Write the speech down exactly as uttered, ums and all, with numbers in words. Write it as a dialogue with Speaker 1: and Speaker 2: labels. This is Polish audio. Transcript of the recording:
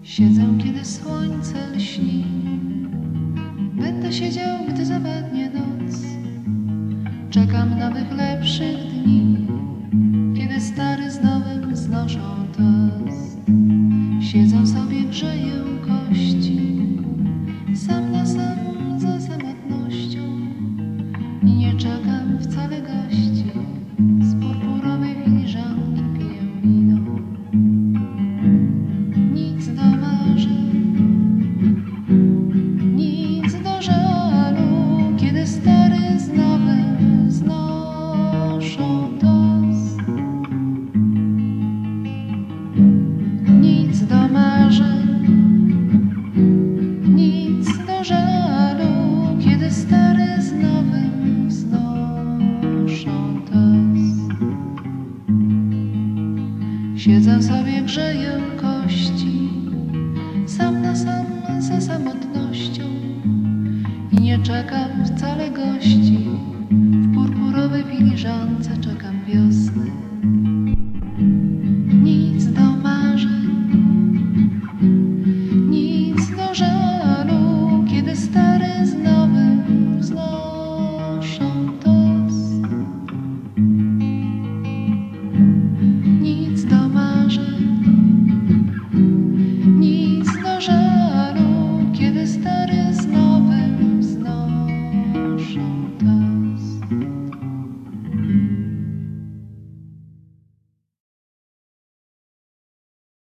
Speaker 1: Siedzę, kiedy słońce lśni. Będę siedział, gdy zapadnie noc. Czekam nowych, lepszych dni, kiedy stary z nowym znoszą tost. Siedzę sobie, grzeję kości, sam na sam za samotnością i nie czekam wcale gości. Z purpurowej filiżanki piję wino. Nic do marzeń, nic do żalu, kiedy stary z nowym znoszą tost. Nic do marzeń, nic do żalu, kiedy stary z nowym wznoszą tost. Siedzę sobie, grzeję kości, sam na sam ze samotnością i nie czekam wcale gości w purpurowej filiżance.